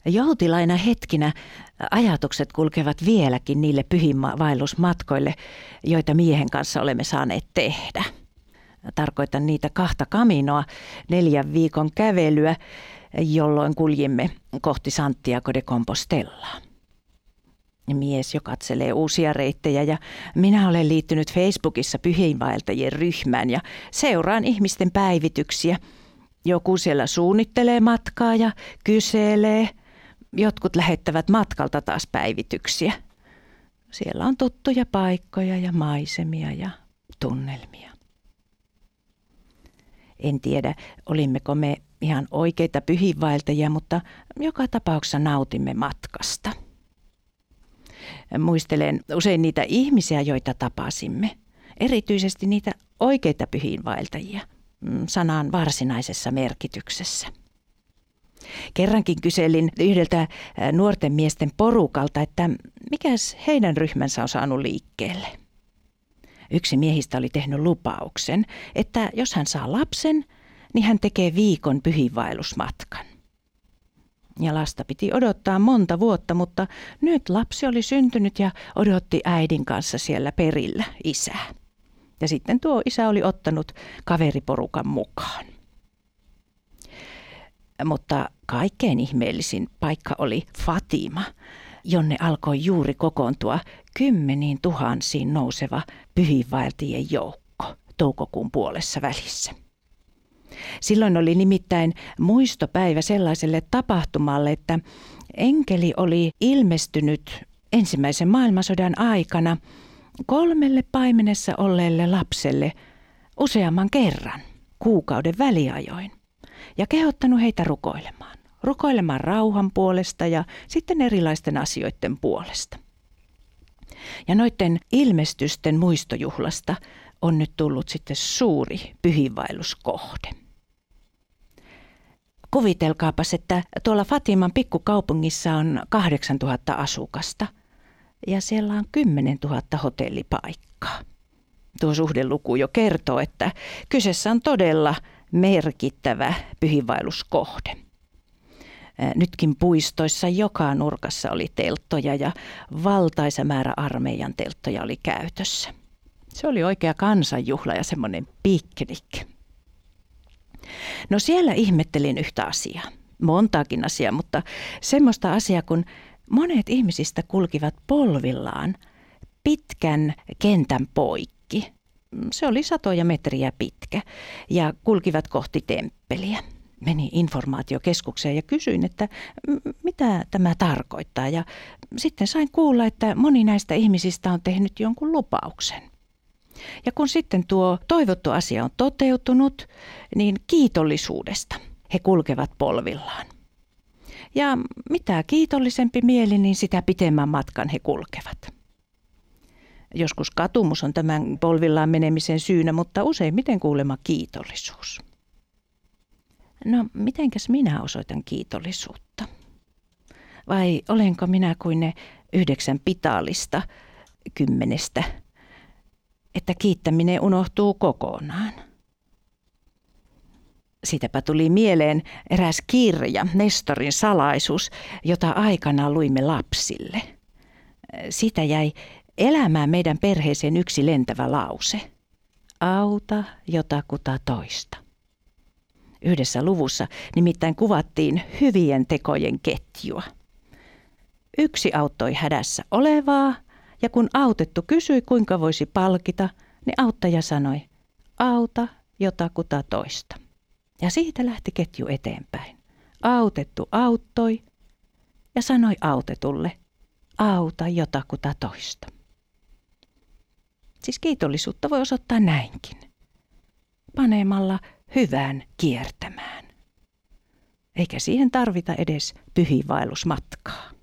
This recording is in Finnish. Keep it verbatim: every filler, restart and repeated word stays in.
Joutilaina hetkinä ajatukset kulkevat vieläkin niille pyhiinvaellusmatkoille, joita miehen kanssa olemme saaneet tehdä. Tarkoitan niitä kahta kaminoa, neljän viikon kävelyä, jolloin kuljimme kohti Santiago de Compostelaa. Mies jo katselee uusia reittejä ja minä olen liittynyt Facebookissa pyhiinvaeltajien ryhmään ja seuraan ihmisten päivityksiä. Joku siellä suunnittelee matkaa ja kyselee. Jotkut lähettävät matkalta taas päivityksiä. Siellä on tuttuja paikkoja ja maisemia ja tunnelmia. En tiedä, olimmeko me ihan oikeita pyhiinvaeltajia, mutta joka tapauksessa nautimme matkasta. Muistelen usein niitä ihmisiä, joita tapasimme, erityisesti niitä oikeita pyhiinvaeltajia, sanan varsinaisessa merkityksessä. Kerrankin kyselin yhdeltä nuorten miesten porukalta, että mikäs heidän ryhmänsä on saanut liikkeelle. Yksi miehistä oli tehnyt lupauksen, että jos hän saa lapsen, niin hän tekee viikon pyhiinvaellusmatkan. Ja lasta piti odottaa monta vuotta, mutta nyt lapsi oli syntynyt ja odotti äidin kanssa siellä perillä isää. Ja sitten tuo isä oli ottanut kaveriporukan mukaan. Mutta kaikkein ihmeellisin paikka oli Fatima, jonne alkoi juuri kokoontua kymmeniin tuhansiin nouseva pyhiinvaeltajien joukko toukokuun puolessa välissä. Silloin oli nimittäin muistopäivä sellaiselle tapahtumalle, että enkeli oli ilmestynyt ensimmäisen maailmansodan aikana kolmelle paimenessa olleelle lapselle useamman kerran kuukauden väliajoin ja kehottanut heitä rukoilemaan. Rukoilemaan rauhan puolesta ja sitten erilaisten asioiden puolesta. Ja noiden ilmestysten muistojuhlasta on nyt tullut sitten suuri pyhiinvaelluskohde. Kuvitelkaapas, että tuolla Fatiman pikkukaupungissa on kahdeksantuhatta asukasta ja siellä on kymmenentuhatta hotellipaikkaa. Tuo suhdeluku jo kertoo, että kyseessä on todella merkittävä pyhiinvaelluskohde. Nytkin puistoissa joka nurkassa oli telttoja ja valtaisa määrä armeijan telttoja oli käytössä. Se oli oikea kansanjuhla ja semmoinen piknik. No siellä ihmettelin yhtä asiaa, montaakin asiaa, mutta semmoista asiaa, kun monet ihmisistä kulkivat polvillaan pitkän kentän poikki. Se oli satoja metriä pitkä ja kulkivat kohti temppeliä. Menin informaatiokeskukseen ja kysyin, että mitä tämä tarkoittaa. Ja sitten sain kuulla, että moni näistä ihmisistä on tehnyt jonkun lupauksen. Ja kun sitten tuo toivottu asia on toteutunut, niin kiitollisuudesta he kulkevat polvillaan. Ja mitä kiitollisempi mieli, niin sitä pitemmän matkan he kulkevat. Joskus katumus on tämän polvillaan menemisen syynä, mutta useimmiten kuulemma kiitollisuus. No, mitenkäs minä osoitan kiitollisuutta? Vai olenko minä kuin ne yhdeksän pitaalista kymmenestä, että kiittäminen unohtuu kokonaan? Siitäpä tuli mieleen eräs kirja, Nestorin salaisuus, jota aikanaan luimme lapsille. Siitä jäi elämään meidän perheeseen yksi lentävä lause. Auta jotakuta toista. Yhdessä luvussa nimittäin kuvattiin hyvien tekojen ketjua. Yksi auttoi hädässä olevaa, ja kun autettu kysyi, kuinka voisi palkita, niin auttaja sanoi, auta jotakuta toista. Ja siitä lähti ketju eteenpäin. Autettu auttoi ja sanoi autetulle, auta jotakuta toista. Siis kiitollisuutta voi osoittaa näinkin, panemalla hyvään kiertämään. Eikä siihen tarvita edes pyhiinvaellusmatkaa.